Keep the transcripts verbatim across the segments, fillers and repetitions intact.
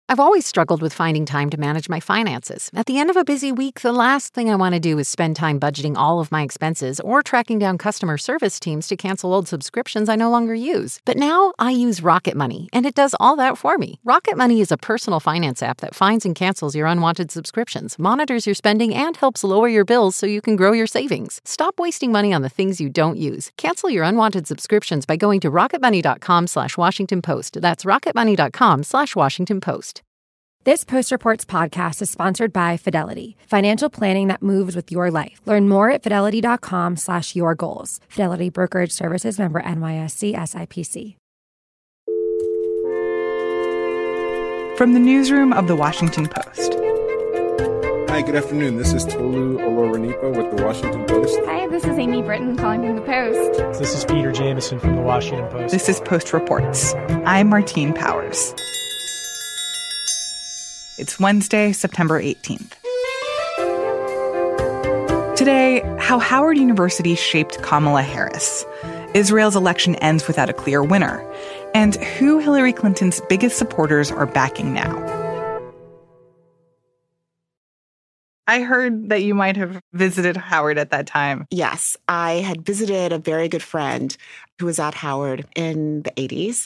I've always struggled with finding time to manage my finances. At the end of a busy week, the last thing I want to do is spend time budgeting all of my expenses or tracking down customer service teams to cancel old subscriptions I no longer use. But now I use Rocket Money, and it does all that for me. Rocket Money is a personal finance app that finds and cancels your unwanted subscriptions, monitors your spending, and helps lower your bills so you can grow your savings. Stop wasting money on the things you don't use. Cancel your unwanted subscriptions by going to rocketmoney.com slash Washington Post. That's rocketmoney.com slash Washington Post. This Post Reports podcast is sponsored by Fidelity, financial planning that moves with your life. Learn more at fidelity.com slash your goals. Fidelity Brokerage Services, member N Y S E S I P C. From the newsroom of The Washington Post. Hi, good afternoon. This is Tolu Olorunipa with The Washington Post. Hi, this is Amy Britton calling from The Post. This is Peter Jameson from The Washington Post. This is Post Reports. I'm Martine Powers. It's Wednesday, September eighteenth. Today, how Howard University shaped Kamala Harris. Israel's election ends without a clear winner. And who Hillary Clinton's biggest supporters are backing now. I heard that you might have visited Howard at that time. Yes, I had visited a very good friend who was at Howard in the eighties.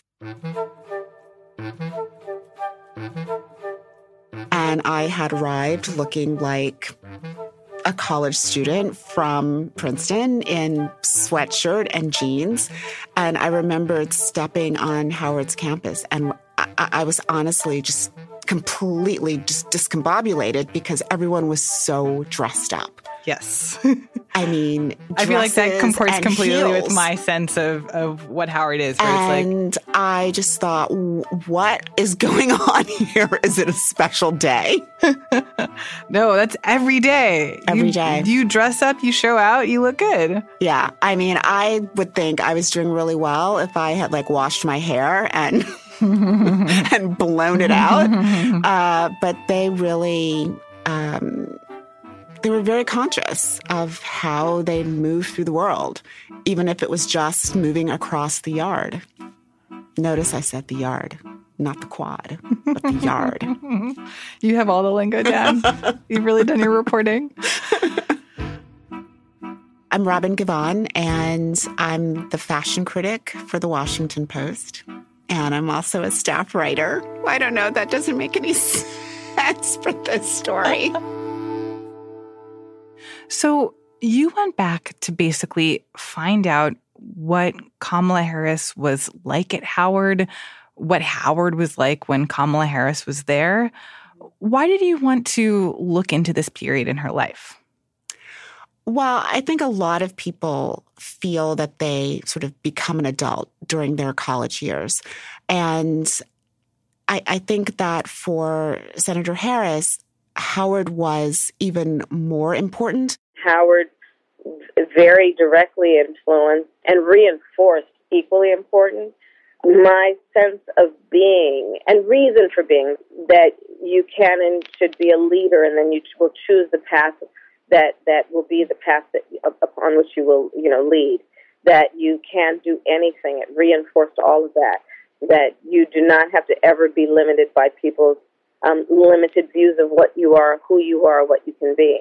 And I had arrived looking like a college student from Princeton in sweatshirt and jeans. And I remembered stepping on Howard's campus, and I, I was honestly just completely just discombobulated because everyone was so dressed up. Yes. I mean, I feel like that comports completely heels. with my sense of, of what Howard is. Where and it's like, I just thought, what is going on here? Is it a special day? No, that's every day. Every you, day. You dress up, you show out, you look good. Yeah. I mean, I would think I was doing really well if I had like washed my hair and and blown it out. Uh, but they really... Um, They were very conscious of how they moved through the world, even if it was just moving across the yard. Notice I said the yard, not the quad, but the yard. You have all the lingo down. You've really done your reporting. I'm Robin Givhan, and I'm the fashion critic for The Washington Post. And I'm also a staff writer. I don't know, that doesn't make any sense for this story. So you went back to basically find out what Kamala Harris was like at Howard, what Howard was like when Kamala Harris was there. Why did you want to look into this period in her life? Well, I think a lot of people feel that they sort of become an adult during their college years. And I, I think that for Senator Harris, Howard was even more important. Howard very directly influenced and reinforced, equally important, my sense of being and reason for being, that you can and should be a leader, and then you will choose the path that, that will be the path that upon which you will, you know, lead, that you can do anything. It reinforced all of that, that you do not have to ever be limited by people's Um, limited views of what you are, who you are, what you can be.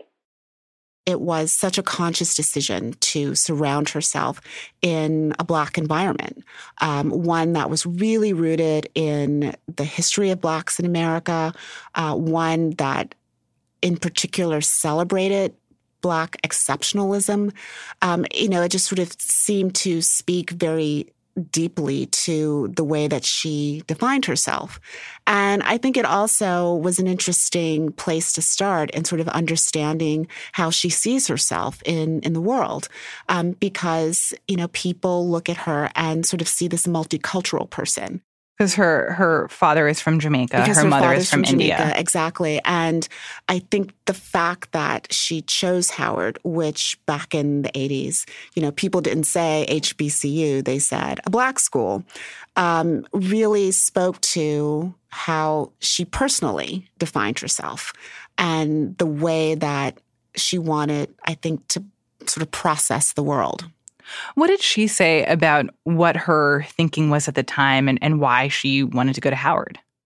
It was such a conscious decision to surround herself in a Black environment, um, one that was really rooted in the history of Blacks in America, uh, one that in particular celebrated Black exceptionalism. Um, you know, it just sort of seemed to speak very deeply to the way that she defined herself. And I think it also was an interesting place to start in sort of understanding how she sees herself in, in the world. Um, because, you know, people look at her and sort of see this multicultural person. Because her, her father is from Jamaica, Because her, her mother father's is from, from India. Jamaica, exactly. And I think the fact that she chose Howard, which back in the eighties, you know, people didn't say H B C U, they said a Black school, um, really spoke to how she personally defined herself and the way that she wanted, I think, to sort of process the world. What did she say about what her thinking was at the time and, and why she wanted to go to Howard?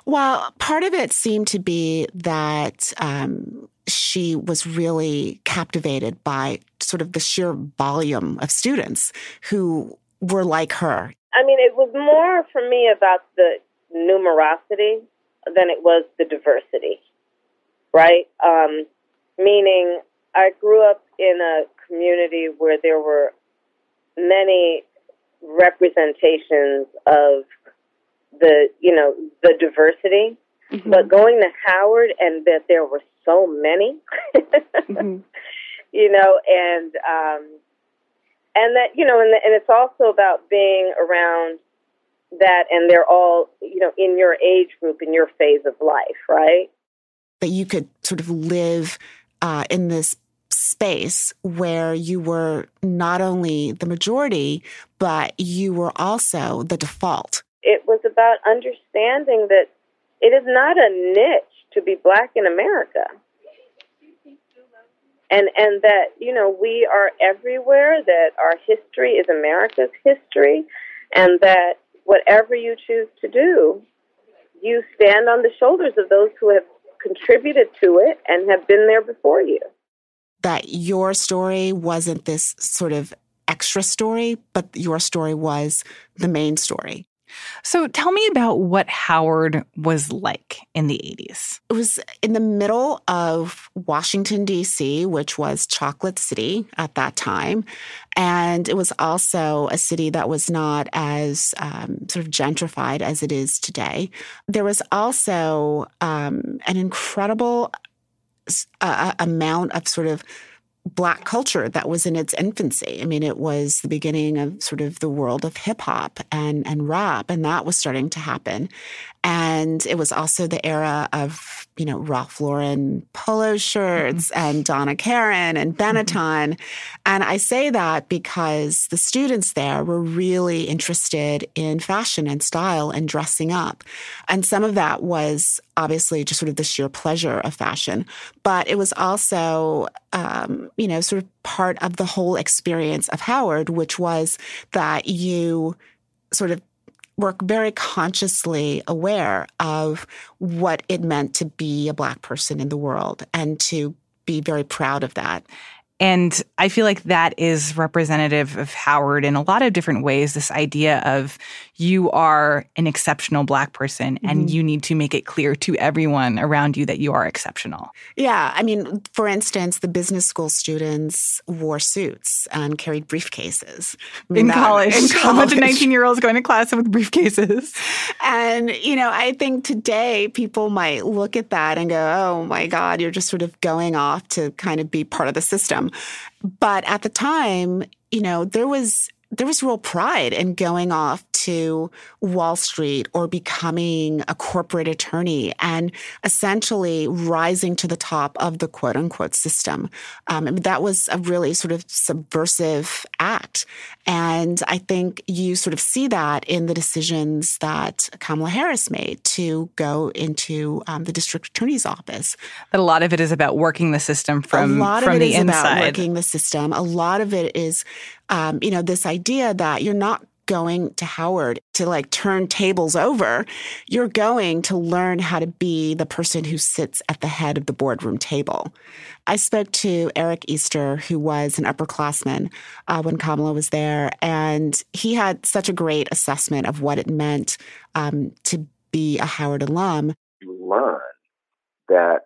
Well, part of it seemed to be that um, she was really captivated by sort of the sheer volume of students who were like her. I mean, it was more for me about the numerosity than it was the diversity, right? Um, meaning I grew up in a community where there were many representations of the, you know, the diversity, mm-hmm. but going to Howard and that there were so many, mm-hmm. you know, and, um, and that, you know, and, the, and it's also about being around that, and they're all, you know, in your age group, in your phase of life, right? That you could sort of live uh, in this space where you were not only the majority, but you were also the default. It was about understanding that it is not a niche to be Black in America. And and that, you know, we are everywhere, that our history is America's history, and that whatever you choose to do, you stand on the shoulders of those who have contributed to it and have been there before you. That your story wasn't this sort of extra story, but your story was the main story. So tell me about what Howard was like in the eighties. It was in the middle of Washington, D C, which was Chocolate City at that time. And it was also a city that was not as um, sort of gentrified as it is today. There was also um, an incredible uh, amount of sort of Black culture that was in its infancy. I mean, it was the beginning of sort of the world of hip hop and, and rap, and that was starting to happen. And it was also the era of, you know, Ralph Lauren polo shirts mm-hmm. and Donna Karan and Benetton. Mm-hmm. And I say that because the students there were really interested in fashion and style and dressing up. And some of that was obviously just sort of the sheer pleasure of fashion. But it was also, um, you know, sort of part of the whole experience of Howard, which was that you sort of were very consciously aware of what it meant to be a Black person in the world and to be very proud of that. And I feel like that is representative of Howard in a lot of different ways, this idea of you are an exceptional Black person mm-hmm. and you need to make it clear to everyone around you that you are exceptional. Yeah. I mean, for instance, the business school students wore suits and carried briefcases. I mean, in, that, college. in college. A bunch of nineteen-year-olds going to class with briefcases. And, you know, I think today people might look at that and go, oh, my God, you're just sort of going off to kind of be part of the system. But at the time, you know, there was there was real pride in going off to Wall Street or becoming a corporate attorney and essentially rising to the top of the quote unquote system. Um, I mean, that was a really sort of subversive act. And I think you sort of see that in the decisions that Kamala Harris made to go into um, the district attorney's office. But a lot of it is about working the system from, a lot from of it the is inside. About working the system. A lot of it is, um, you know, this idea that you're not going to Howard to like turn tables over. You're going to learn how to be the person who sits at the head of the boardroom table. I spoke to Eric Easter, who was an upperclassman uh, when Kamala was there, and he had such a great assessment of what it meant um, to be a Howard alum. You learn that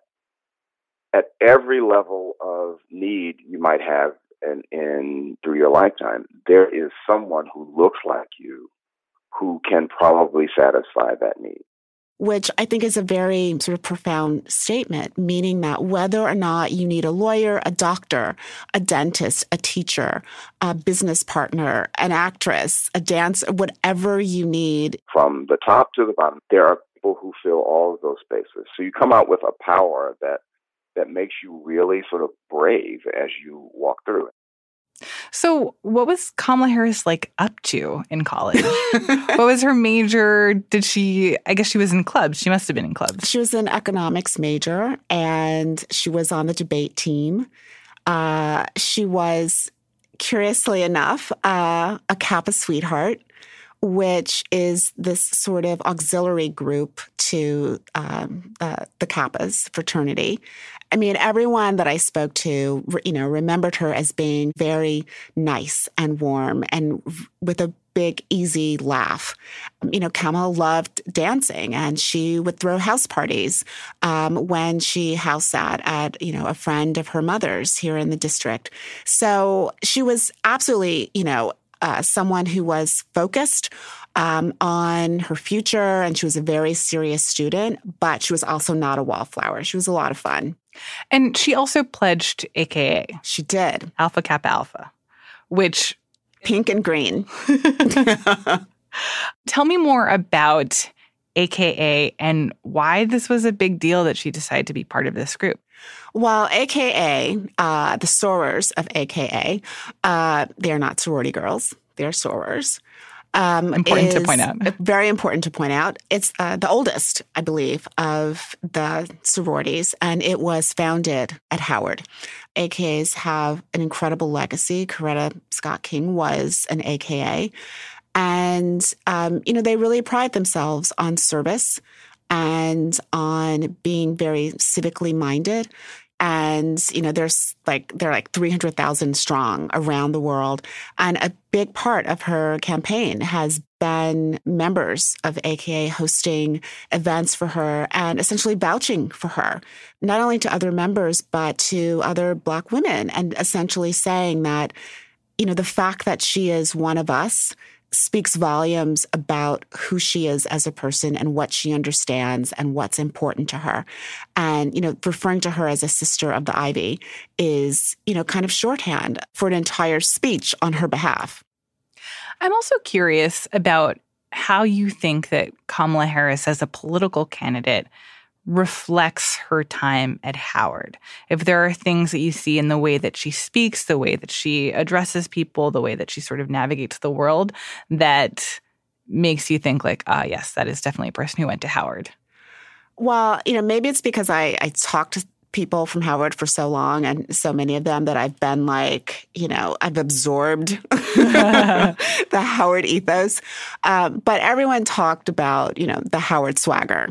at every level of need you might have in, in through your lifetime, there is someone who looks like you who can probably satisfy that need. Which I think is a very sort of profound statement, meaning that whether or not you need a lawyer, a doctor, a dentist, a teacher, a business partner, an actress, a dancer, whatever you need. From the top to the bottom, there are people who fill all of those spaces. So you come out with a power that that makes you really sort of brave as you walk through it. So what was Kamala Harris like up to in college? What was her major? Did she, I guess she was in clubs. She must have been in clubs. She was an economics major and she was on the debate team. Uh, she was, curiously enough, uh, a Kappa sweetheart, which is this sort of auxiliary group to um, uh, the Kappa's fraternity. I mean, everyone that I spoke to, you know, remembered her as being very nice and warm and with a big, easy laugh. You know, Kamala loved dancing, and she would throw house parties um, when she house sat at, you know, a friend of her mother's here in the district. So she was absolutely, you know, uh, someone who was focused um, on her future, and she was a very serious student, but she was also not a wallflower. She was a lot of fun. And she also pledged A K A. She did. Alpha Kappa Alpha, which... Pink and green. Tell me more about A K A and why this was a big deal that she decided to be part of this group. Well, A K A, uh, the sorors of A K A, uh, they're not sorority girls. They're sorors. Um, important to point out. Very important to point out. It's uh, the oldest, I believe, of the sororities, and it was founded at Howard. A K As have an incredible legacy. Coretta Scott King was an A K A. And, um, you know, they really pride themselves on service and on being very civically minded. And, you know, there's like, they're like three hundred thousand strong around the world. And a big part of her campaign has been members of A K A hosting events for her and essentially vouching for her, not only to other members, but to other Black women, and essentially saying that, you know, the fact that she is one of us speaks volumes about who she is as a person and what she understands and what's important to her. And, you know, referring to her as a sister of the Ivy is, you know, kind of shorthand for an entire speech on her behalf. I'm also curious about how you think that Kamala Harris as a political candidate reflects her time at Howard. If there are things that you see in the way that she speaks, the way that she addresses people, the way that she sort of navigates the world that makes you think like, ah, yes, that is definitely a person who went to Howard. Well, you know, maybe it's because I, I talked to people from Howard for so long, and so many of them, that I've been like, you know, I've absorbed the Howard ethos. Um, but everyone talked about, you know, the Howard swagger.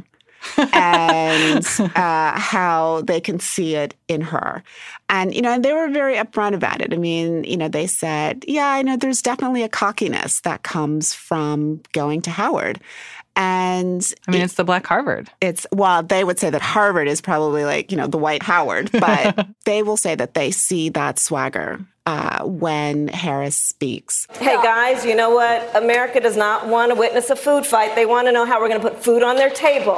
and uh, how they can see it in her. And, you know, and they were very upfront about it. I mean, you know, they said, yeah, I know there's definitely a cockiness that comes from going to Howard. And I mean, it, it's the Black Harvard. It's, well, they would say that Harvard is probably like, you know, the white Howard, but they will say that they see that swagger uh, when Harris speaks. Hey, guys, you know what? America does not want to witness a food fight. They want to know how we're going to put food on their table.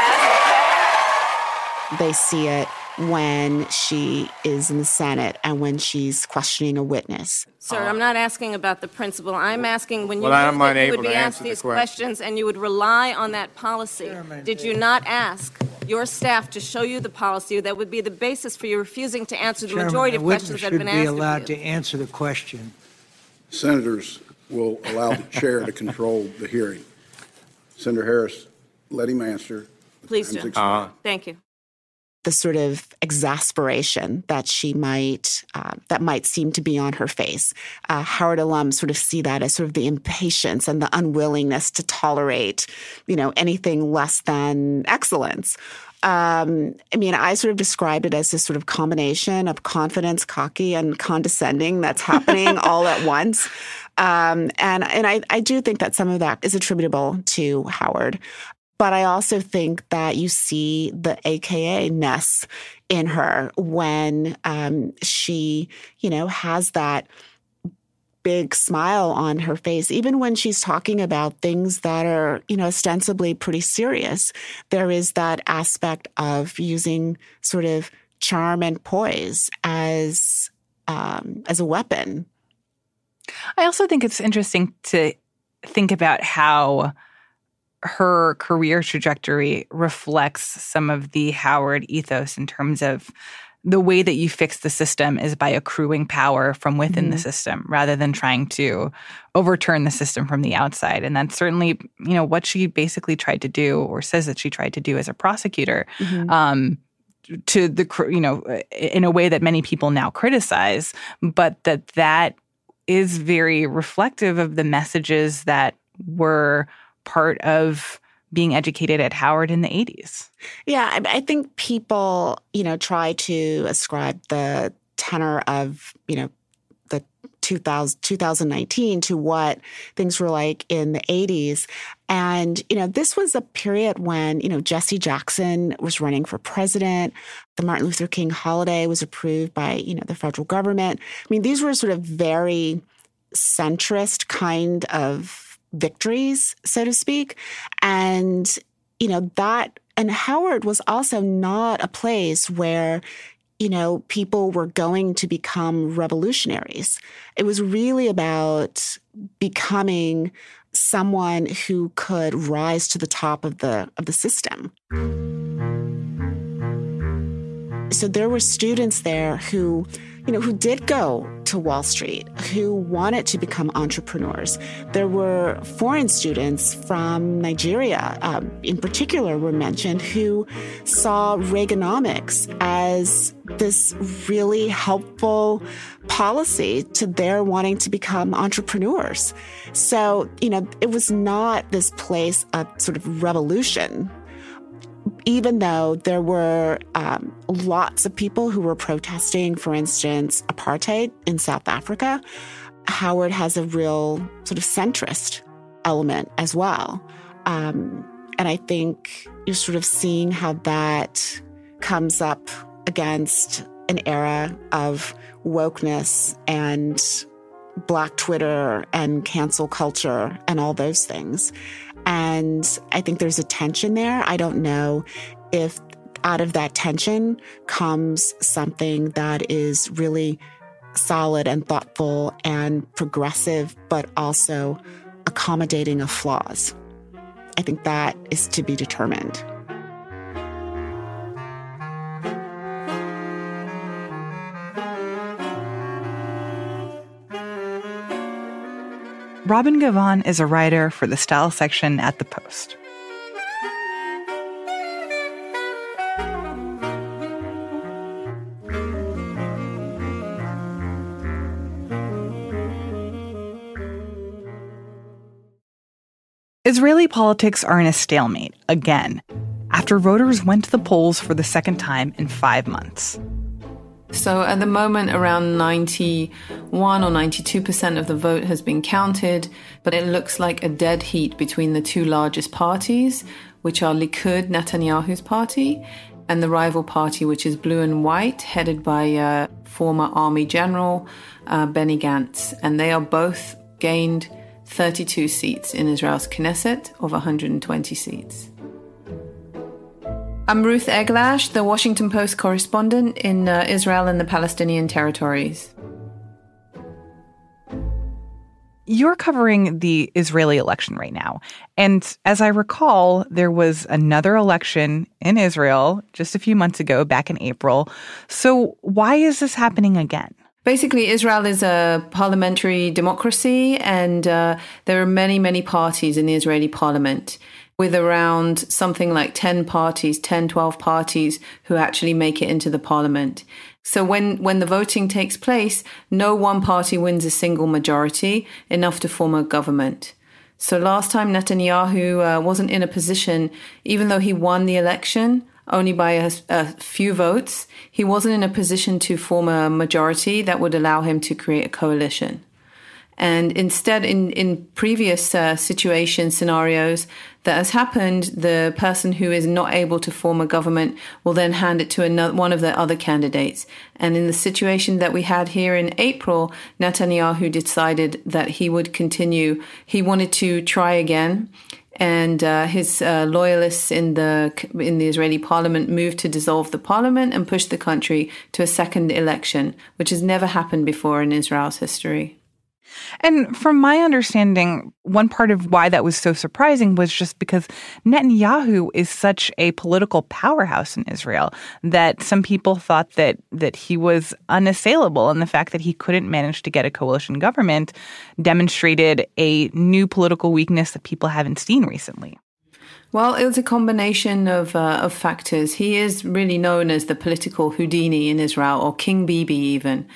Yeah? They see it when she is in the Senate and when she's questioning a witness. Sir, I'm not asking about the principle. I'm asking when you, well, I'm that you able would be to asked these question. questions and you would rely on that policy. Chairman, did you not ask your staff to show you the policy that would be the basis for you refusing to answer the Chairman, majority of questions that have been asked of you? should be allowed to answer the question. Senators will allow the chair to control the hearing. Senator Harris, let him answer. Please do. Uh-huh. Thank you. The sort of exasperation that she might, uh, that might seem to be on her face. Uh, Howard alums sort of see that as sort of the impatience and the unwillingness to tolerate, you know, anything less than excellence. Um, I mean, I sort of described it as this sort of combination of confidence, cocky, and condescending that's happening all at once. Um, and and I, I do think that some of that is attributable to Howard. But I also think that you see the A K A-ness in her when um, she, you know, has that big smile on her face, even when she's talking about things that are, you know, ostensibly pretty serious. There is that aspect of using sort of charm and poise as um, as a weapon. I also think it's interesting to think about how her career trajectory reflects some of the Howard ethos in terms of the way that you fix the system is by accruing power from within mm-hmm. the system rather than trying to overturn the system from the outside. And that's certainly, you know, what she basically tried to do, or says that she tried to do as a prosecutor, mm-hmm. um, to the, you know, in a way that many people now criticize, but that that is very reflective of the messages that were part of being educated at Howard in the eighties. Yeah, I, I think people, you know, try to ascribe the tenor of, you know, the two thousand, twenty nineteen to what things were like in the eighties. And, you know, this was a period when, you know, Jesse Jackson was running for president. The Martin Luther King holiday was approved by, you know, the federal government. I mean, these were sort of very centrist kind of victories, so to speak. And, you know, that, and Howard was also not a place where, you know, people were going to become revolutionaries. It was really about becoming someone who could rise to the top of the of the system. So there were students there who, you know, who did go to Wall Street, who wanted to become entrepreneurs. There were foreign students from Nigeria, um, in particular, were mentioned, who saw Reaganomics as this really helpful policy to their wanting to become entrepreneurs. So, you know, it was not this place of sort of revolution, even though there were um, lots of people who were protesting, for instance, apartheid in South Africa. Howard has a real sort of centrist element as well. Um, and I think you're sort of seeing how that comes up against an era of wokeness and Black Twitter and cancel culture and all those things. And I think there's a tension there. I don't know if out of that tension comes something that is really solid and thoughtful and progressive, but also accommodating of flaws. I think that is to be determined. Robin Givhan is a writer for the Style section at The Post. Israeli politics are in a stalemate again, after voters went to the polls for the second time in five months. So at the moment, around ninety-one or ninety-two percent of the vote has been counted, but it looks like a dead heat between the two largest parties, which are Likud, Netanyahu's party, and the rival party, which is Blue and White, headed by uh, former Army General uh, Benny Gantz. And they are both gained thirty-two seats in Israel's Knesset of one hundred twenty seats. I'm Ruth Eglash, the Washington Post correspondent in uh, Israel and the Palestinian territories. You're covering the Israeli election right now. And as I recall, there was another election in Israel just a few months ago, back in April. So why is this happening again? Basically, Israel is a parliamentary democracy, and uh, there are many, many parties in the Israeli parliament, with around something like ten parties, ten, twelve parties who actually make it into the parliament. So when, when the voting takes place, no one party wins a single majority, enough to form a government. So last time Netanyahu uh, wasn't in a position, even though he won the election, only by a, a few votes, he wasn't in a position to form a majority that would allow him to create a coalition. And instead, in, in previous uh, situations, scenarios, that has happened, the person who is not able to form a government will then hand it to another, one of the other candidates. And in the situation that we had here in April, Netanyahu decided that he would continue. He wanted to try again. And uh, his uh, loyalists in the in the Israeli parliament moved to dissolve the parliament and push the country to a second election, which has never happened before in Israel's history. And from my understanding, one part of why that was so surprising was just because Netanyahu is such a political powerhouse in Israel that some people thought that that he was unassailable, and the fact that he couldn't manage to get a coalition government demonstrated a new political weakness that people haven't seen recently. Well, it was a combination of uh, of factors. He is really known as the political Houdini in Israel, or King Bibi even.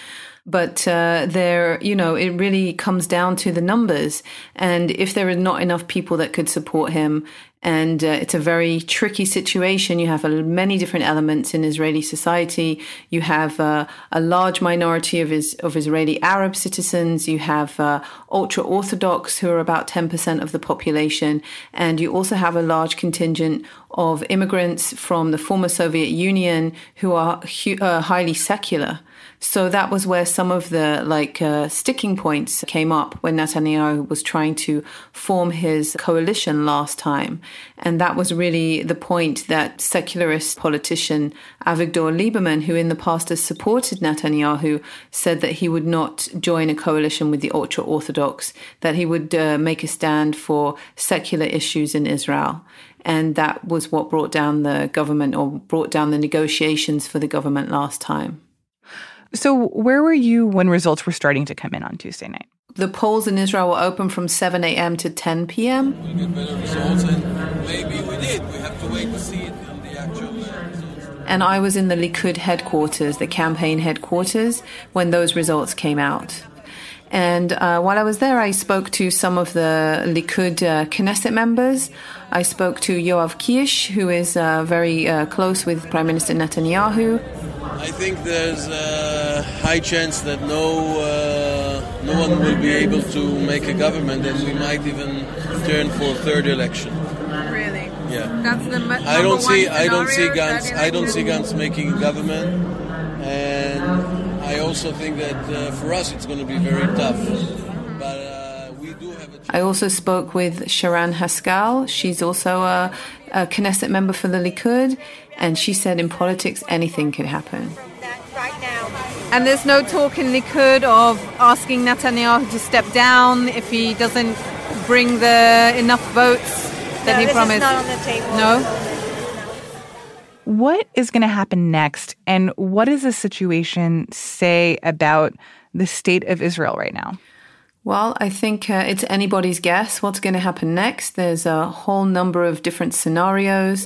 But uh, there, you know, it really comes down to the numbers. And if there are not enough people that could support him, and uh, it's a very tricky situation. You have a, many different elements in Israeli society. You have uh, a large minority of, his, of Israeli Arab citizens. You have uh, ultra-Orthodox, who are about ten percent of the population. And you also have a large contingent of immigrants from the former Soviet Union who are hu- uh, highly secular. So that was where some of the like uh, sticking points came up when Netanyahu was trying to form his coalition last time. And that was really the point that secularist politician Avigdor Lieberman, who in the past has supported Netanyahu, said that he would not join a coalition with the ultra-Orthodox, that he would uh, make a stand for secular issues in Israel. And that was what brought down the government, or brought down the negotiations for the government last time. So where were you when results were starting to come in on Tuesday night? The polls in Israel were open from seven a.m. to ten p.m. We'll get better results, and maybe we did. We have to wait to see it in the actual results. And I was in the Likud headquarters, the campaign headquarters, when those results came out. And uh, while I was there, I spoke to some of the Likud uh, Knesset members. I spoke to Yoav Kish, who is uh, very uh, close with Prime Minister Netanyahu. I think there's a high chance that no uh, no one will be able to make a government, and we might even turn for a third election. Really? Yeah. That's the number I don't see. one I don't see scenario, Gantz. I don't see Gantz making a government, and I also think that uh, for us it's going to be very tough. But uh, we do have a. I also spoke with Sharon Haskell. She's also a, a Knesset member for the Likud. And she said in politics, anything could happen. And there's no talk in Likud of asking Netanyahu to step down if he doesn't bring the enough votes that no, he this promised? Is not on the table. No? What is going to happen next? And what does the situation say about the state of Israel right now? Well, I think uh, it's anybody's guess what's going to happen next. There's a whole number of different scenarios.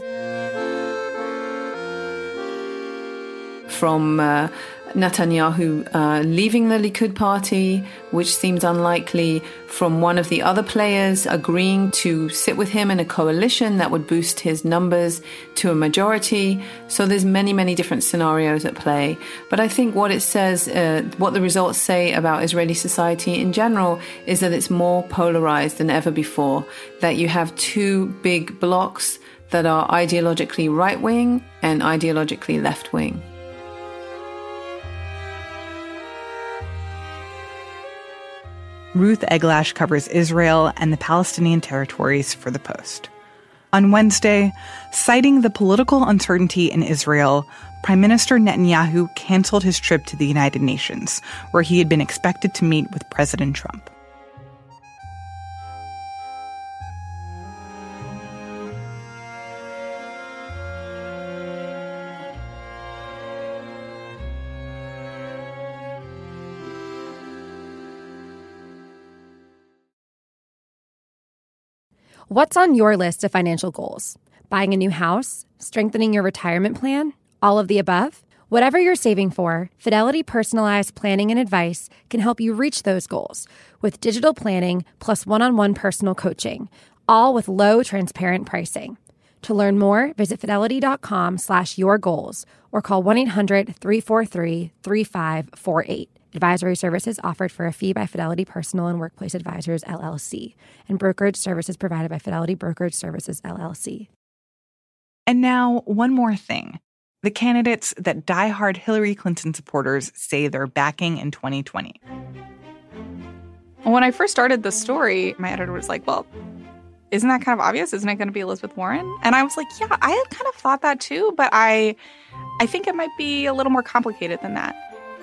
From uh, Netanyahu uh, leaving the Likud party, which seems unlikely, from one of the other players agreeing to sit with him in a coalition that would boost his numbers to a majority. So there's many, many different scenarios at play. But I think what it says, uh, what the results say about Israeli society in general, is that it's more polarized than ever before, that you have two big blocks that are ideologically right-wing and ideologically left-wing. Ruth Eglash covers Israel and the Palestinian territories for The Post. On Wednesday, citing the political uncertainty in Israel, Prime Minister Netanyahu canceled his trip to the United Nations, where he had been expected to meet with President Trump. What's on your list of financial goals? Buying a new house? Strengthening your retirement plan? All of the above? Whatever you're saving for, Fidelity Personalized Planning and Advice can help you reach those goals with digital planning plus one-on-one personal coaching, all with low, transparent pricing. To learn more, visit fidelity.com slash your goals or call one eight hundred three four three three five four eight. Advisory services offered for a fee by Fidelity Personal and Workplace Advisors, L L C, and brokerage services provided by Fidelity Brokerage Services, L L C. And now, one more thing. The candidates that diehard Hillary Clinton supporters say they're backing in twenty twenty. When I first started the story, my editor was like, well, isn't that kind of obvious? Isn't it going to be Elizabeth Warren? And I was like, yeah, I had kind of thought that too, but I, I think it might be a little more complicated than that.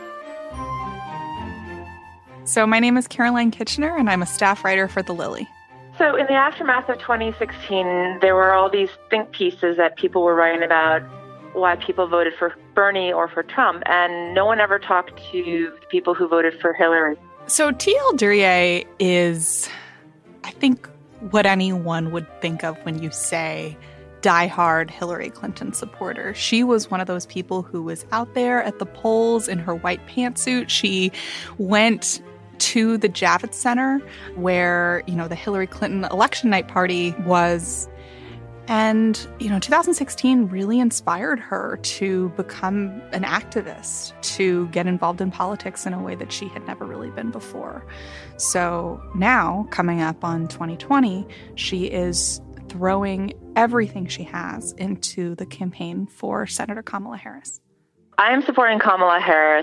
So my name is Caroline Kitchener, and I'm a staff writer for The Lily. So in the aftermath of twenty sixteen, there were all these think pieces that people were writing about why people voted for Bernie or for Trump, and no one ever talked to the people who voted for Hillary. So T L Duryea is, I think, what anyone would think of when you say diehard Hillary Clinton supporter. She was one of those people who was out there at the polls in her white pantsuit. She went to the Javits Center where, you know, the Hillary Clinton election night party was. And, you know, two thousand sixteen really inspired her to become an activist, to get involved in politics in a way that she had never really been before. So now, coming up on twenty twenty, she is throwing everything she has into the campaign for Senator Kamala Harris. I am supporting Kamala Harris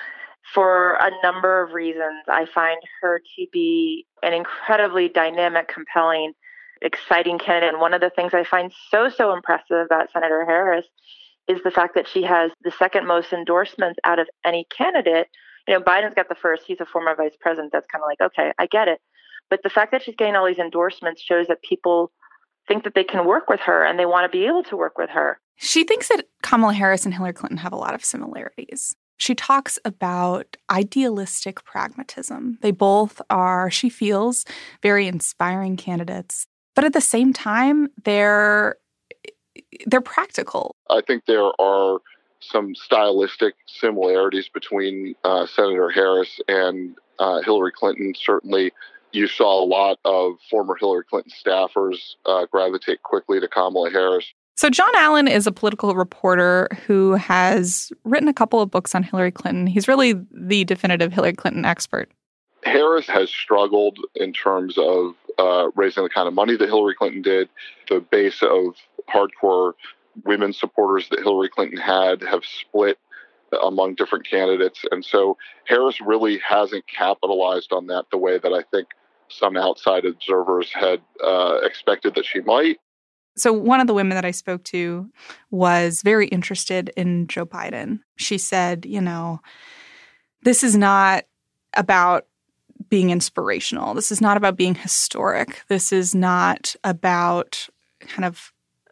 for a number of reasons. I find her to be an incredibly dynamic, compelling, exciting candidate. And one of the things I find so, so impressive about Senator Harris is the fact that she has the second most endorsements out of any candidate. You know, Biden's got the first. He's a former vice president. That's kind of like, okay, I get it. But the fact that she's getting all these endorsements shows that people think that they can work with her and they want to be able to work with her. She thinks that Kamala Harris and Hillary Clinton have a lot of similarities. She talks about idealistic pragmatism. They both are, she feels, very inspiring candidates. But at the same time, they're they're practical. I think there are some stylistic similarities between uh, Senator Harris and uh, Hillary Clinton. Certainly, you saw a lot of former Hillary Clinton staffers uh, gravitate quickly to Kamala Harris. So John Allen is a political reporter who has written a couple of books on Hillary Clinton. He's really the definitive Hillary Clinton expert. Harris has struggled in terms of uh, raising the kind of money that Hillary Clinton did. The base of hardcore women supporters that Hillary Clinton had have split among different candidates. And so Harris really hasn't capitalized on that the way that I think some outside observers had uh, expected that she might. So one of the women that I spoke to was very interested in Joe Biden. She said, you know, this is not about being inspirational. This is not about being historic. This is not about kind of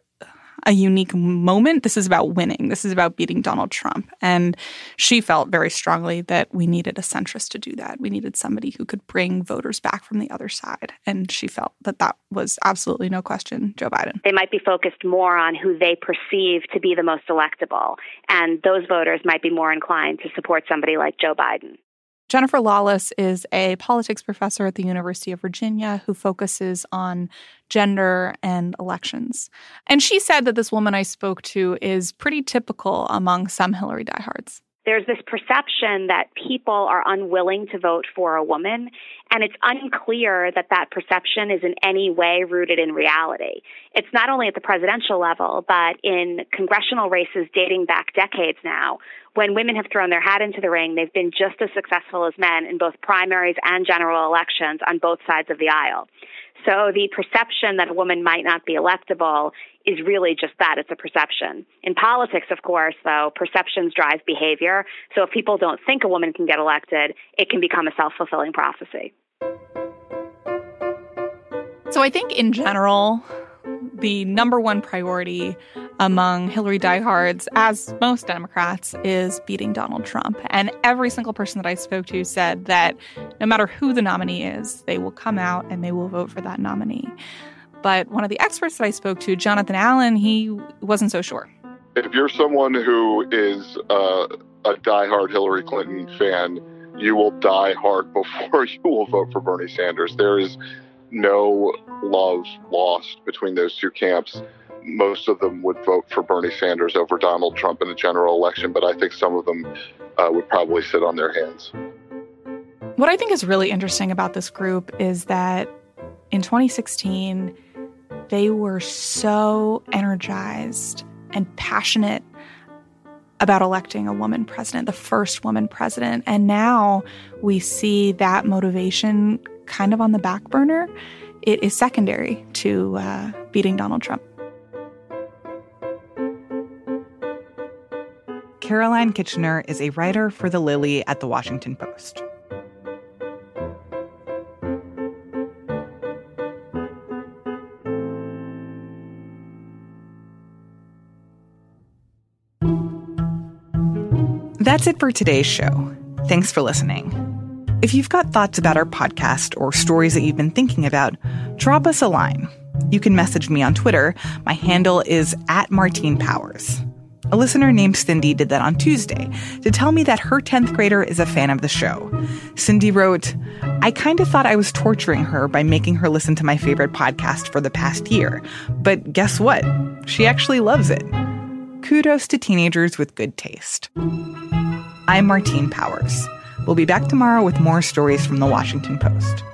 a unique moment. This is about winning. This is about beating Donald Trump. And she felt very strongly that we needed a centrist to do that. We needed somebody who could bring voters back from the other side. And she felt that that was absolutely no question Joe Biden. They might be focused more on who they perceive to be the most electable. And those voters might be more inclined to support somebody like Joe Biden. Jennifer Lawless is a politics professor at the University of Virginia who focuses on gender and elections. And she said that this woman I spoke to is pretty typical among some Hillary diehards. There's this perception that people are unwilling to vote for a woman, and it's unclear that that perception is in any way rooted in reality. It's not only at the presidential level, but in congressional races dating back decades now. When women have thrown their hat into the ring, they've been just as successful as men in both primaries and general elections on both sides of the aisle. So the perception that a woman might not be electable is really just that. It's a perception. In politics, of course, though, perceptions drive behavior. So if people don't think a woman can get elected, it can become a self-fulfilling prophecy. So I think in general, the number one priority among Hillary diehards, as most Democrats, is beating Donald Trump. And every single person that I spoke to said that no matter who the nominee is, they will come out and they will vote for that nominee. But one of the experts that I spoke to, Jonathan Allen, he wasn't so sure. If you're someone who is uh, a diehard Hillary Clinton fan, you will die hard before you will vote for Bernie Sanders. There is no love lost between those two camps. Most of them would vote for Bernie Sanders over Donald Trump in the general election, but I think some of them uh, would probably sit on their hands. What I think is really interesting about this group is that in twenty sixteen, they were so energized and passionate about electing a woman president, the first woman president. And now we see that motivation kind of on the back burner. It is secondary to uh, beating Donald Trump. Caroline Kitchener is a writer for The Lily at The Washington Post. That's it for today's show. Thanks for listening. If you've got thoughts about our podcast or stories that you've been thinking about, drop us a line. You can message me on Twitter. My handle is at Martine Powers. A listener named Cindy did that on Tuesday to tell me that her tenth grader is a fan of the show. Cindy wrote, I kind of thought I was torturing her by making her listen to my favorite podcast for the past year. But guess what? She actually loves it. Kudos to teenagers with good taste. I'm Martine Powers. We'll be back tomorrow with more stories from the Washington Post.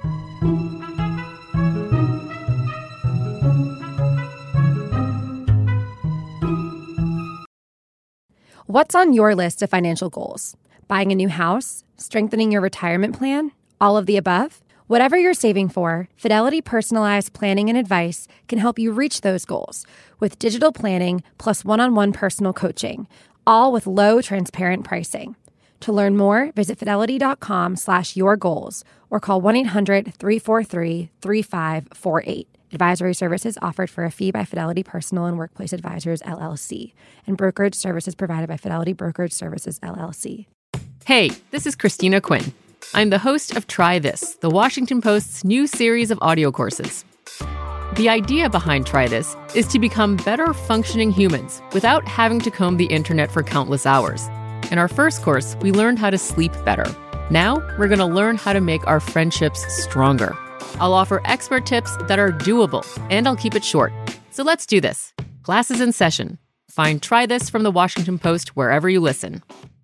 What's on your list of financial goals? Buying a new house? Strengthening your retirement plan? All of the above? Whatever you're saving for, Fidelity Personalized Planning and Advice can help you reach those goals with digital planning plus one-on-one personal coaching, all with low, transparent pricing. To learn more, visit fidelity.com slash your goals or call one eight hundred three four three three five four eight. Advisory services offered for a fee by Fidelity Personal and Workplace Advisors, L L C, and brokerage services provided by Fidelity Brokerage Services, L L C. Hey, this is Christina Quinn. I'm the host of Try This, the Washington Post's new series of audio courses. The idea behind Try This is to become better functioning humans without having to comb the internet for countless hours. In our first course, we learned how to sleep better. Now, we're going to learn how to make our friendships stronger. I'll offer expert tips that are doable, and I'll keep it short. So let's do this. Class is in session. Find Try This from the Washington Post wherever you listen.